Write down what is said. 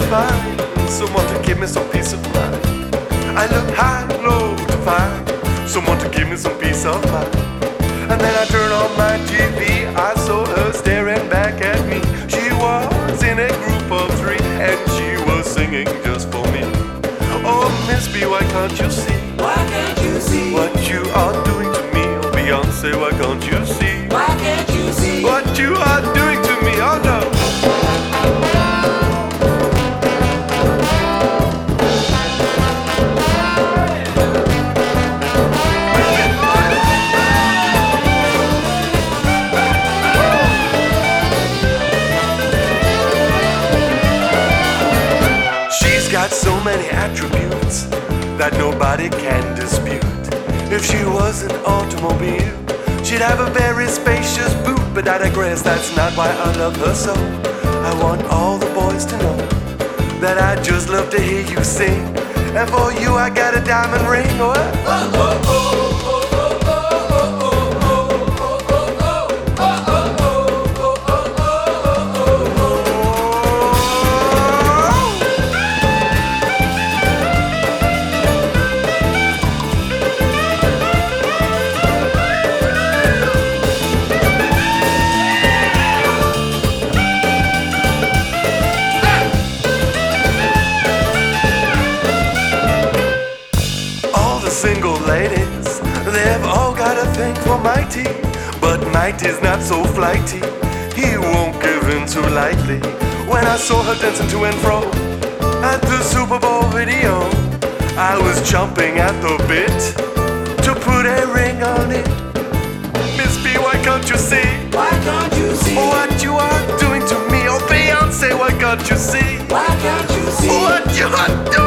find someone to give me some peace of mind. I look high and low to find someone to give me some peace of mind. And then I turn on my TV, I saw her staring back at me. She was in a group of three, and she was singing just for me. Oh, Miss B, why can't you see? Why can't you see what you are doing to me? Oh, Beyonce, why can't you see? Why can't you see what you are doing to me? Oh no. She's got so many attributes that nobody can dispute. If she was an automobile, she'd have a very spacious boot. But I digress, that's not why I love her so. I want all the boys to know that I just love to hear you sing. And for you I got a diamond ring. Oh, single ladies, they've all got a thing for Mighty. But Mighty's not so flighty, he won't give in too lightly. When I saw her dancing to and fro at the Super Bowl video, I was jumping at the bit to put a ring on it. Miss B, why can't you see? Why can't you see what you are doing to me? Oh, Beyonce, why can't you see? Why can't you see what you are doing?